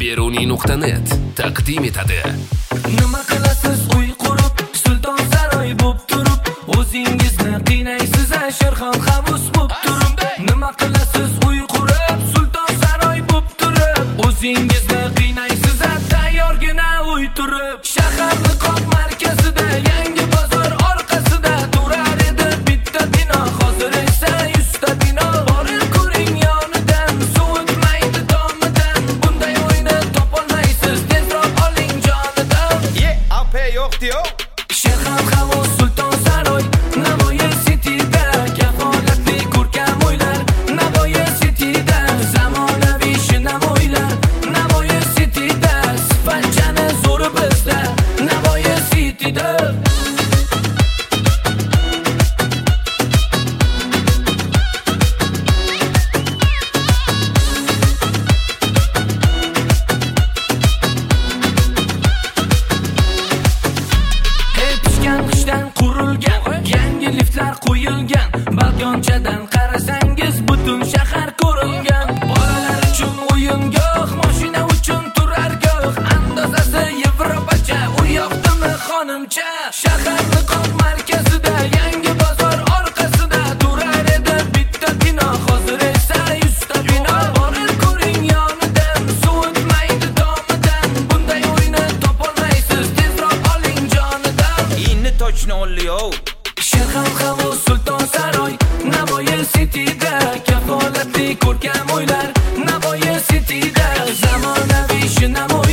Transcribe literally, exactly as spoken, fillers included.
beruniy nuqta net taqdim etadi. Nima qilasiz uy qurib, sulton saroy bo'lib turib, o'zingizni qiynaysiz, Sherxon havus bo'lib turib. Nima qilasiz uy qurib, sulton saroy bo'lib turib, o'zingizni qiynaysiz, tayyorgina uy turib. Shahar niqob markazida, yangi bozor orqasida turar edi bitta bino, hozir esa yuzta bino. Borib ko'ring yonidan, so'tmaydi tomidan, bunday o'yni topolmaysiz, tezroq oling jonidan. Ye, ape yo'q diyo. Sherxon havus sulton saroy, Navoiy cityda, kafolatli ko'rkam uylar, Navoiy cityda, zamonaviy shinamoylar, Navoiy cityda, sifatchani zo'ri bizda, Navoiy cityda. Pishgan qishdan qurilgan, yangi liftlar qo'yilgan, balkonchadan qarasangiz butun shahar ko'ringan. Bolalar uchun o'yingoh, mashina uchun turargoh, andozasi Yevropacha, u yoqdimi xonimcha. Shahar niqob markazida, yangi bozor orqasida turar edi bitta bino, hozir esa yuzta bino. Borib ko'ring yonidan, so'tmaydi tomidan, bunday o'yni topolmaysiz, tezroq oling jonidan. Inni точно olio. Sherxon havus sulton saroy, Navoiy cityda, kafolatli ko'rkam uylar, Navoiy cityda, zamonaviy shinamoylar.